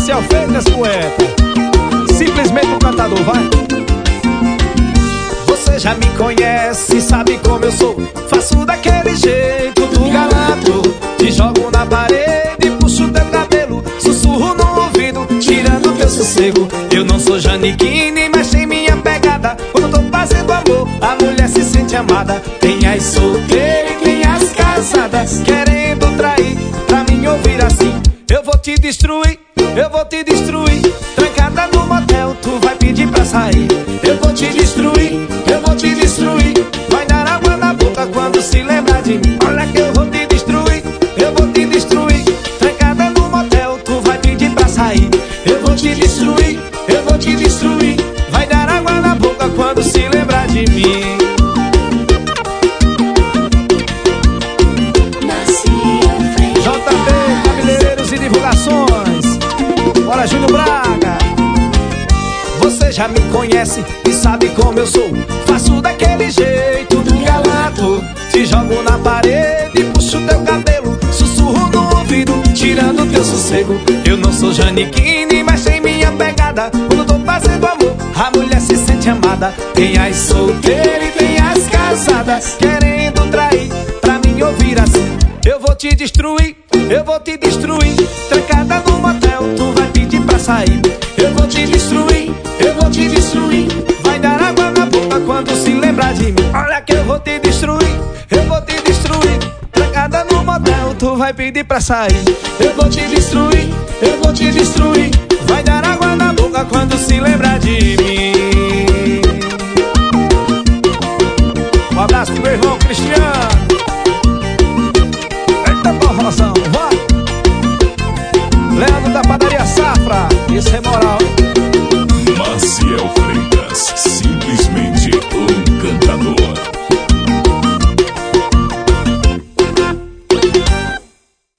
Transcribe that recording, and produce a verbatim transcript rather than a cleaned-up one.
Marcel Freitas, poeta. Simplesmente um cantador, vai. Você já me conhece, sabe como eu sou. Faço daquele jeito do galanto. Te jogo na parede, puxo teu cabelo, sussurro no ouvido, tirando teu sossego. Eu não sou Janequine, mas tem minha pegada. Quando tô fazendo amor, a mulher se sente amada. Tem as solteiras e tem as casadas querendo trair, pra mim ouvir assim: eu vou te destruir, eu vou te destruir. Trancada no motel, tu vai pedir pra sair. Eu vou te destruir, eu vou te destruir. Vai dar água na boca quando se lembrar de mim. Olha que eu vou te destruir, eu vou te destruir. Trancada no motel, tu vai pedir pra sair. Eu vou te destruir, eu vou te destruir. Vai dar água na boca quando se lembrar de mim. J B, cabeleireiros e divulgações. Bora, Júnior Braga. Você já me conhece e sabe como eu sou. Faço daquele jeito do galanto. Te jogo na parede, puxo teu cabelo, sussurro no ouvido, tirando teu sossego. Eu não sou Janequine, mas tem minha pegada. Quando tô fazendo amor, a mulher se sente amada. Tem as solteiras e tem as casadas querendo trair, pra mim ouvir assim: eu vou te destruir, eu vou te destruir. Trancada no motel, tu vai pedir pra sair. Eu vou te destruir, eu vou te destruir. Vai dar água na boca quando se lembrar de mim. Olha que eu vou te destruir, eu vou te destruir. Trancada no motel, tu vai pedir pra sair. Eu vou te destruir, eu vou te destruir. Vai dar água na boca quando se lembrar de mim.